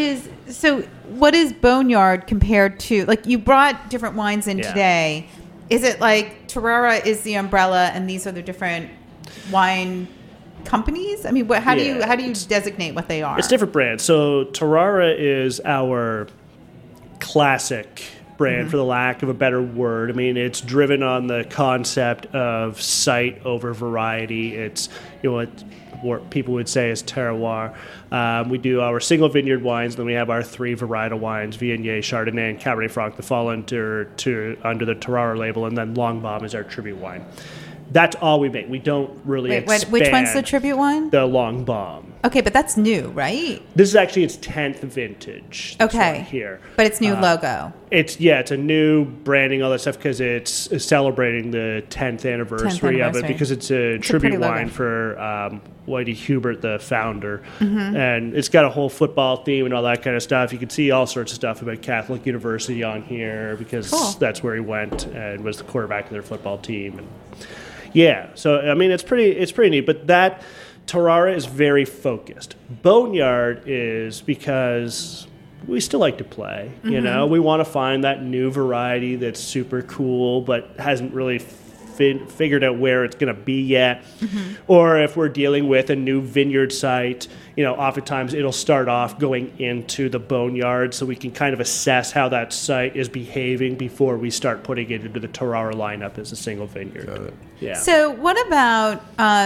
What is Boneyard compared to, like, you brought different wines in today. Is it like Tarara is the umbrella and these are the different wine companies? I mean, how do you designate what they are? It's different brands. So Tarara is our classic brand, for the lack of a better word. I mean, it's driven on the concept of site over variety. It's, what people would say is terroir. We do our single vineyard wines, then we have our 3 varietal wines, Viognier, Chardonnay, and Cabernet Franc, that fall under the Tarara label, and then Longbomb is our tribute wine. That's all we make. We don't really expand. Which one's the tribute wine? The Longbomb. Okay, but that's new, right? This is actually its 10th vintage. This Okay. one here. But it's new logo. It's a new branding, all that stuff, because it's celebrating the 10th anniversary of it, anniversary. because it's a pretty tribute logo. wine for Whitey Hubert, the founder. And it's got a whole football theme and all that kind of stuff. You can see all sorts of stuff about Catholic University on here, because that's where he went and was the quarterback of their football team. And so I mean, it's pretty neat. But that Tarara is very focused. Boneyard is because we still like to play. We want to find that new variety that's super cool, but hasn't really figured out where it's going to be yet. Or if we're dealing with a new vineyard site, oftentimes it'll start off going into the Boneyard, so we can kind of assess how that site is behaving before we start putting it into the Tarara lineup as a single vineyard. Got it. Yeah. So what about,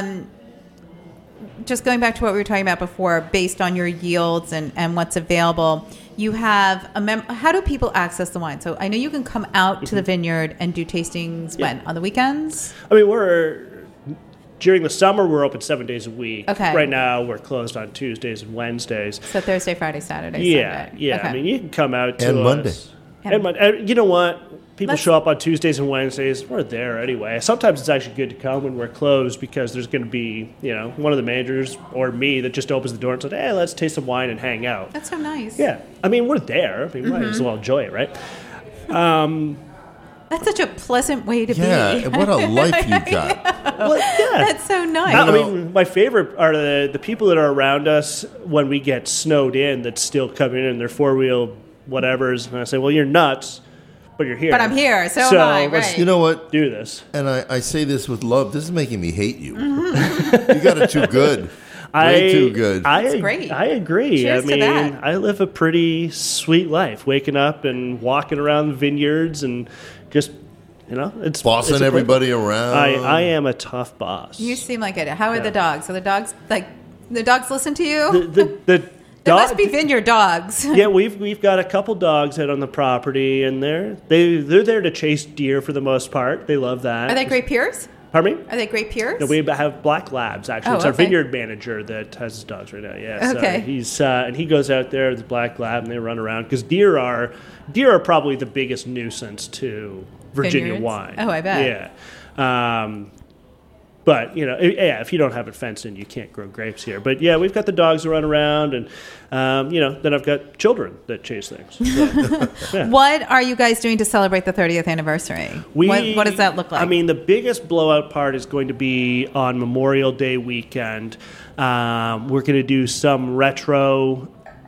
just going back to what we were talking about before, based on your yields and what's available, you have how do people access the wine? So I know you can come out to the vineyard and do tastings when? On the weekends? I mean, during the summer, we're open 7 days a week. Okay. Right now, we're closed on Tuesdays and Wednesdays. So Thursday, Friday, Saturday, Yeah. Sunday. Okay. I mean, you can come out to And us. Monday. And Monday. You know what? People Let's- show up on Tuesdays and Wednesdays. We're there anyway. Sometimes it's actually good to come when we're closed, because there's going to be, one of the managers or me that just opens the door and says, "Hey, let's taste some wine and hang out." That's so nice. Yeah. I mean, we're there. I mean, we might as well enjoy it, right? That's such a pleasant way to Yeah, be. what a life you got. Well, yeah. That's so nice. I mean, my favorite are the people that are around us when we get snowed in that still come in their 4-wheel whatevers. And I say, well, you're nuts, but you're here. But I'm here, so am I, let's right. You know what? do this. And I say this with love. This is making me hate you. You got it too good. Way too good. That's great. I agree. Cheers I to mean, that. I live a pretty sweet life, waking up and walking around the vineyards and just, it's Bossing it's a everybody around. I am a tough boss. You seem like it. How are the dogs? Are the dogs, the dogs listen to you? The There must be vineyard dogs. Yeah, we've got a couple dogs out on the property, and they're there to chase deer for the most part. They love that. Are they Great Pyrenees? Pardon me? Are they Great Pyrenees? No, we have black labs. Actually, Oh, it's our okay. vineyard manager that has his dogs right now. Yeah, Okay. so he's and he goes out there with the black lab, and they run around because deer are probably the biggest nuisance to Virginia Vineyards? wine. Oh, I bet. Yeah. But, if you don't have it fenced in, you can't grow grapes here. But, yeah, we've got the dogs that run around, and, then I've got children that chase things. So, yeah. What are you guys doing to celebrate the 30th anniversary? What does that look like? I mean, the biggest blowout part is going to be on Memorial Day weekend. We're going to do some retro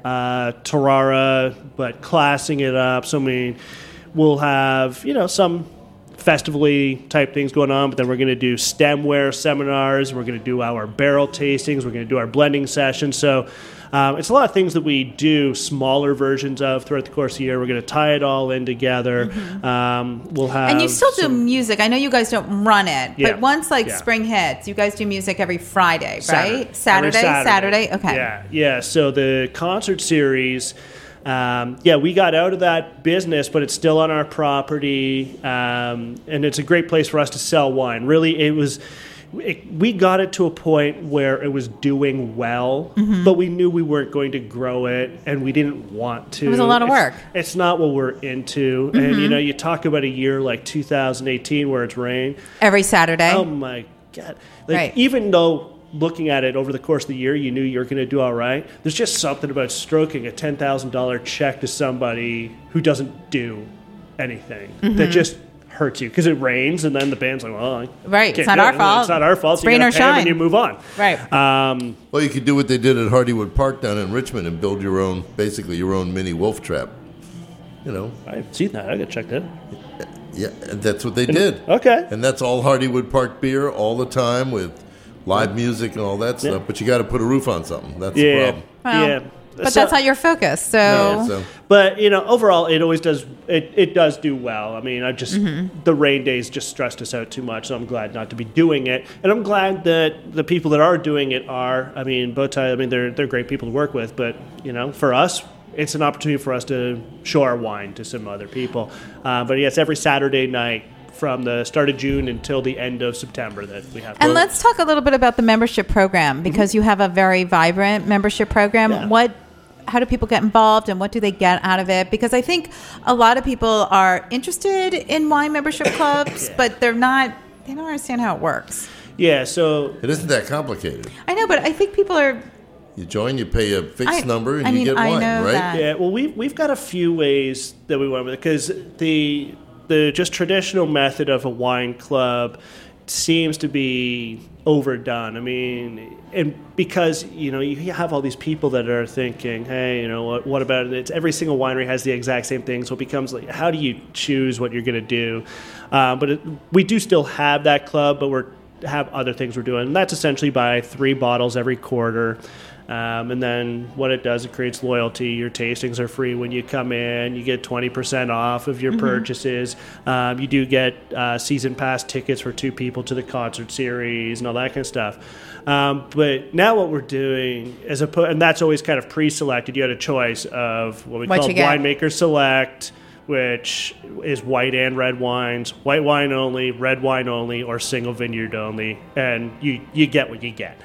Tarara, but classing it up. So, we'll have, some festivally type things going on, but then we're going to do stemware seminars. We're going to do our barrel tastings. We're going to do our blending sessions. So it's a lot of things that we do smaller versions of throughout the course of the year. We're going to tie it all in together. We'll have, and you still do music. I know you guys don't run it, Yeah. but once Yeah. spring hits, you guys do music every Friday, right? Every Saturday. Okay. Yeah. So the concert series, we got out of that business, but it's still on our property, and it's a great place for us to sell wine. Really, we got it to a point where it was doing well, but we knew we weren't going to grow it, and we didn't want to. It was a lot of work. It's not what we're into, and you talk about a year like 2018 where it's rain. Every Saturday. Oh my God! Right. Even though looking at it over the course of the year, you knew you were going to do all right. There's just something about stroking a $10,000 check to somebody who doesn't do anything that just hurts you because it rains, and then the band's like, "Well, Right. It's can't not do our it." fault. It's not our fault. It's So you rain gotta or pay 'em shine. and you move on. Right. Well, you could do what they did at Hardywood Park down in Richmond and build your own mini wolf trap. I haven't seen that. I got to check that. Yeah, and that's what they did. Okay. And that's all Hardywood Park beer all the time with live music and all that stuff. But you got to put a roof on something. That's the Yeah. problem. Well, Yeah. But So- that's not your focus. So, Yeah, so But overall, it always does. It does do well. I mean, the rain days just stressed us out too much. So I'm glad not to be doing it, and I'm glad that the people that are doing it are. I mean, Bowtie. I mean, they're great people to work with. But for us, it's an opportunity for us to show our wine to some other people. But yes, every Saturday night from the start of June until the end of September that we have. and let's talk a little bit about the membership program because you have a very vibrant membership program. Yeah. How do people get involved and what do they get out of it? Because I think a lot of people are interested in wine membership clubs, but they don't understand how it works. Yeah. So it isn't that complicated. I know, but I think people are. You join, you pay a fixed number, and I you mean, get I wine, know right? that. yeah. Well, we've got a few ways that we went with it because the just traditional method of a wine club seems to be overdone. I mean, and because you have all these people that are thinking, hey, what about it? It's every single winery has the exact same thing, so it becomes like, how do you choose what you're going to do? But we do still have that club, but we have other things we're doing. And that's essentially buy 3 bottles every quarter. And then what it does, it creates loyalty. Your tastings are free when you come in. You get 20% off of your purchases. You do get season pass tickets for 2 people to the concert series and all that kind of stuff. But now what we're doing, and that's always kind of pre-selected. You had a choice of what we call winemaker select, which is white and red wines, white wine only, red wine only, or single vineyard only. And you get what you get.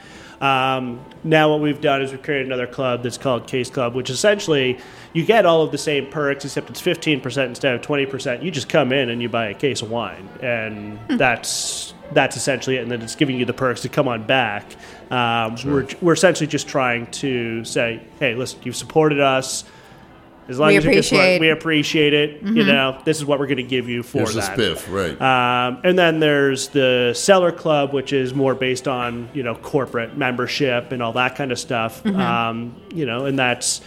Now what we've done is we've created another club that's called Case Club, which essentially you get all of the same perks, except it's 15% instead of 20%. You just come in and you buy a case of wine, and that's essentially it. And then it's giving you the perks to come on back. We're essentially just trying to say, hey, listen, you've supported us. As long as we appreciate it. This is what we're going to give you for Here's that. Here's the spiff, right. And then there's the Cellar Club, which is more based on, corporate membership and all that kind of stuff. And that's,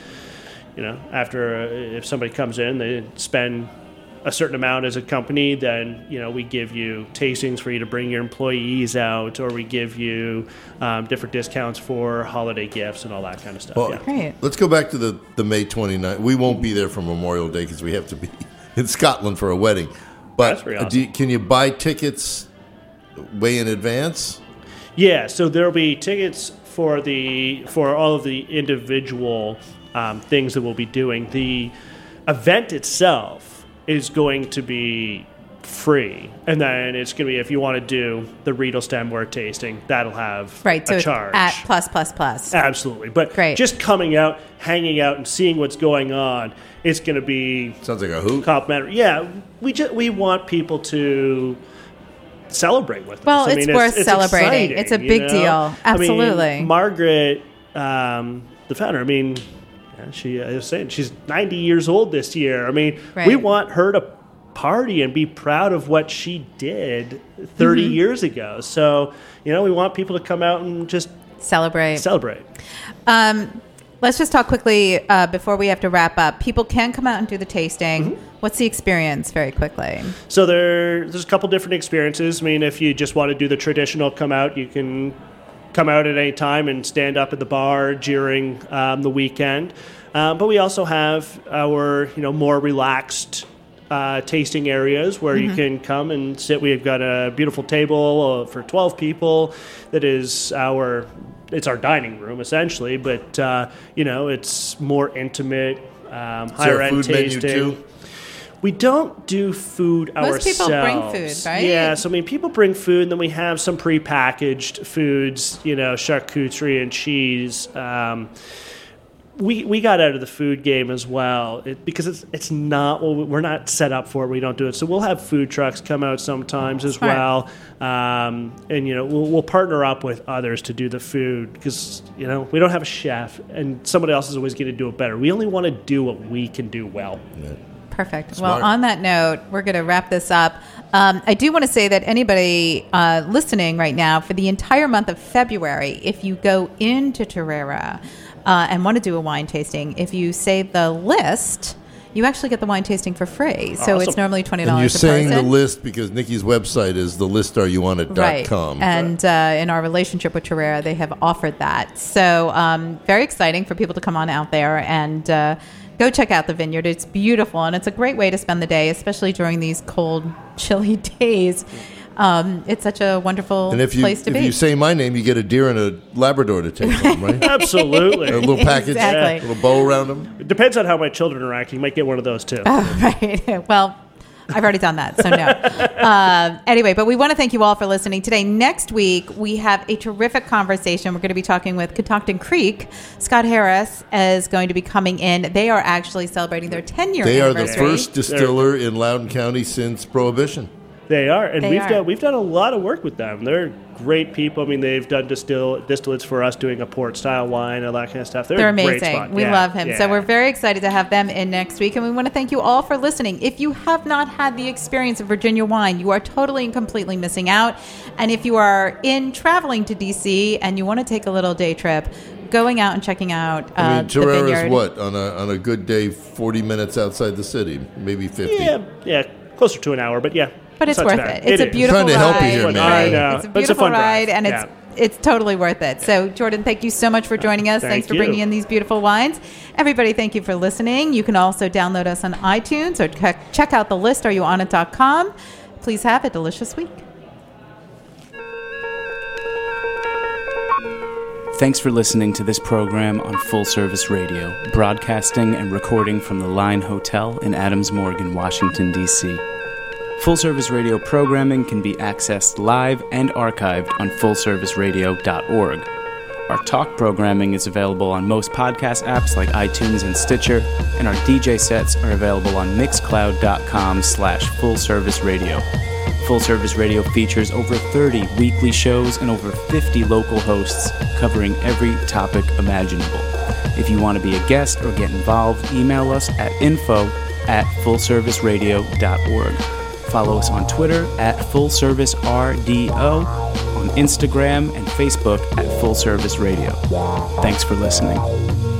after if somebody comes in, they spend a certain amount as a company, then we give you tastings for you to bring your employees out, or we give you different discounts for holiday gifts and all that kind of stuff. Well, yeah. Great. Let's go back to the May 29th. We won't be there for Memorial Day because we have to be in Scotland for a wedding. But That's pretty awesome. can you buy tickets way in advance? Yeah, so there'll be tickets for all of the individual things that we'll be doing. The event itself is going to be free, and then it's going to be, if you want to do the Riedel stemware tasting, that'll have Right, so a it's charge. at plus. Absolutely. But Great. just coming out, hanging out, and seeing what's going on, it's going to be Sounds like a hoot. complimentary. Yeah, we want people to celebrate with us. Well, I it's mean, worth celebrating. exciting, It's a you big know? deal. Absolutely. I mean, Margaret, the founder, I mean, yeah, I was saying, she's 90 years old this year. I mean, we Right. want her to party and be proud of what she did 30 Mm-hmm. years ago. So, we want people to come out and just Celebrate. celebrate. Let's just talk quickly before we have to wrap up. People can come out and do the tasting. Mm-hmm. What's the experience, very quickly? So there's a couple different experiences. I mean, if you just want to do the traditional come out, you can come out at any time and stand up at the bar during the weekend. But we also have our more relaxed tasting areas where you can come and sit. We've got a beautiful table for 12 people that is it's our dining room essentially, but it's more intimate, higher end food menu tasting. too? We don't do food Most ourselves. people bring food, right? Yeah, so I mean, people bring food, and then we have some prepackaged foods, charcuterie and cheese. We got out of the food game as well because it's not we're not set up for it. We don't do it, so we'll have food trucks come out sometimes as Smart. well, and we'll partner up with others to do the food because we don't have a chef, and somebody else is always going to do it better. We only want to do what we can do well. Perfect. Smart. Well, on that note, we're going to wrap this up. I do want to say that anybody listening right now, for the entire month of February, if you go into Torera and want to do a wine tasting, if you say the list, you actually get the wine tasting for free. So Awesome. it's normally $20 And you're a saying person. the list because Nikki's website is thelistareyouwantit.com. Right. And in our relationship with Torera, they have offered that. So very exciting for people to come on out there and go check out the vineyard. It's beautiful, and it's a great way to spend the day, especially during these cold, chilly days. It's such a wonderful And if place to be. you say my name, you get a deer and a Labrador to take home, right? Absolutely. A little package, Exactly. a little bow around them. It depends on how my children are acting. You might get one of those too. Right. Well, I've already done that, so no. Anyway, but we want to thank you all for listening today. Next week, we have a terrific conversation. We're going to be talking with Catoctin Creek. Scott Harris is going to be coming in. They are actually celebrating their 10-year They are anniversary. the first distiller in Loudoun County since Prohibition. They are, and They are. we've done a lot of work with them. They're great people. I mean, they've done distillates for us, doing a port style wine, all that kind of stuff. They're a great amazing. spot. We Yeah, love him. yeah. So we're very excited to have them in next week. And we want to thank you all for listening. If you have not had the experience of Virginia wine, you are totally and completely missing out. And if you are traveling to D.C. and you want to take a little day trip, going out and checking out I mean, the Torera vineyard. is what, on a good day, 40 minutes outside the city, maybe 50. yeah, closer to an hour, but yeah. But it's not worth too bad. it. It's a is. beautiful Trying to help you ride. here, man. I know. It's a But it's a beautiful fun drive. ride, and Yeah. it's totally worth it. So, Jordan, thank you so much for joining us. Thank Thanks for you. bringing in these beautiful wines. Everybody, thank you for listening. You can also download us on iTunes or check out the list, areyouonit.com. Please have a delicious week. Thanks for listening to this program on Full Service Radio, broadcasting and recording from the Line Hotel in Adams Morgan, Washington, D.C. Full Service Radio programming can be accessed live and archived on fullserviceradio.org. Our talk programming is available on most podcast apps like iTunes and Stitcher, and our DJ sets are available on mixcloud.com/fullserviceradio. Full Service Radio features over 30 weekly shows and over 50 local hosts covering every topic imaginable. If you want to be a guest or get involved, email us at info@fullserviceradio.org. Follow us on Twitter at FullServiceRDO, on Instagram and Facebook at Full Service Radio. Thanks for listening.